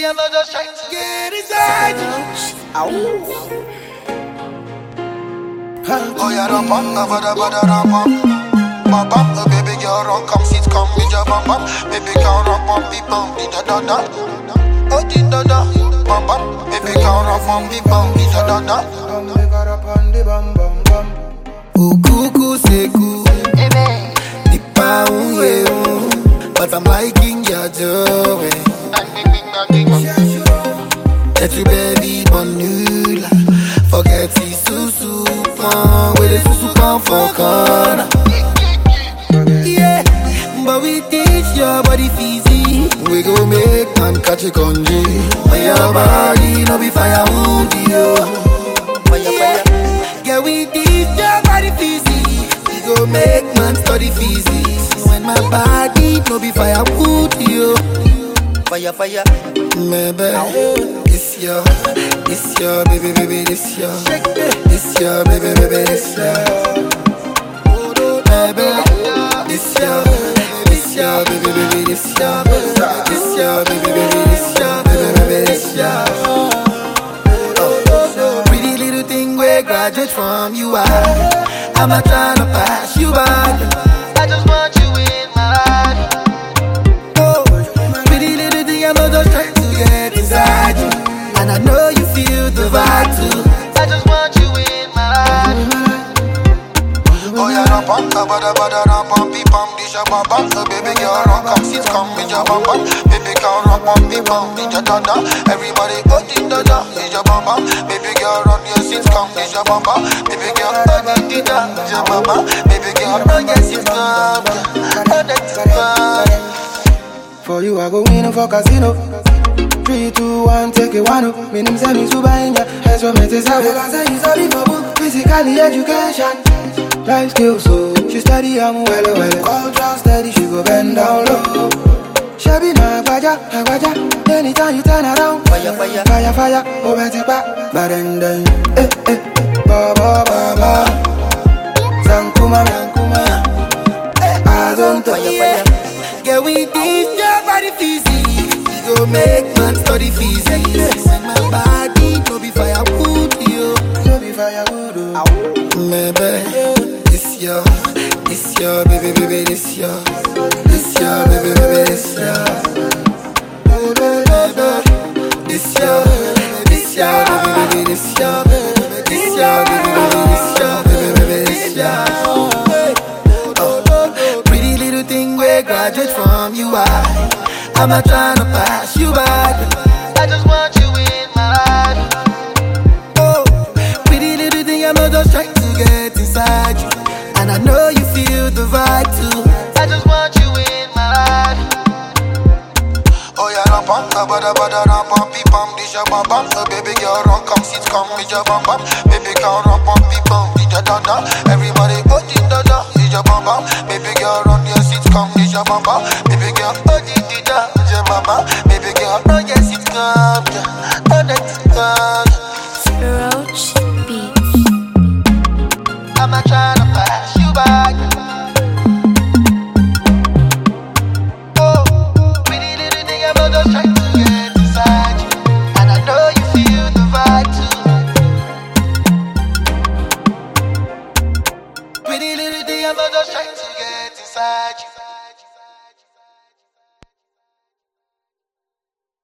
I'm not just trying to get inside you. Oh yeah, rum bum, bada rum bum, baby girl, run, come sit, come with your bum bum. Baby girl, run, bum, be bum, di da da da. Oh di da da, bum bum. Baby girl, run, bum, be bum, di da da da. Ukuku seku, nipa unye, but I'm liking your joy. That you baby bonula, forget the susu pan, with the susu pan for corner. Yeah, but we teach your body fizzy. We go make man catch a congee. When your body no be fire wound you. Fire. Yeah, we teach your body fizzy. We go make man study physics. When my body no be fire wound you. Fire. Maybe this your baby, this your baby, this your. Maybe this your baby, this your baby, this your. Pretty little thing we graduate from you are. I'm not trying to pass you by. I just want you in my heart. Oh, pretty little thing, I'm not just trying to get inside you. And I know you feel the vibe too. I just want you in my heart. Oh yeah, rum bum, bada rum bum, be bum, di ja bum bum. Baby girl, run, come sit, come with your bum bum. Baby girl, run, bum, be bum, di ja da da. Everybody, oh di da da, di ja bum bum. Baby girl, run your sit, come di ja bum bum. Baby girl, oh di da, di ja bum bum. Baby girl, oh yes you come, oh that's fun. For you I go win for casino. 3, 2, 1, take it one up. Me name say me Suba India. That's what me say. Because I use all for book, physically education, life skills. So she study, I'm well. Culture steady, she go bend down low. Shabby na agbaja. Anytime you turn around, fire. Oh better back, but then, ba. Sankuma. I don't fire. Yeah, we teach your body physics. We go make man study physics. When my body no be firewood, yo. No be firewood, oh. Maybe this your baby, this your baby, this your. This your baby, this your baby, this your baby, this your. Pretty little thing we graduate from you are. I'm not trying to pass you by. I just want you in my heart. Oh, pretty little thing, I'm not just trying to get inside you. And I know you feel the vibe too. I just want you in my heart. Oh yeah, rum bum, bada rum bum, be bum, di ja bum bum. Baby girl, run, come sit, come with your bum bum. Baby girl, run, bum, be bum, di da da. Everybody, oh di da da, di ja bum bum. Baby girl, run your sit, come with your bum bum. Baby girl, oh di da, di ja bum bum.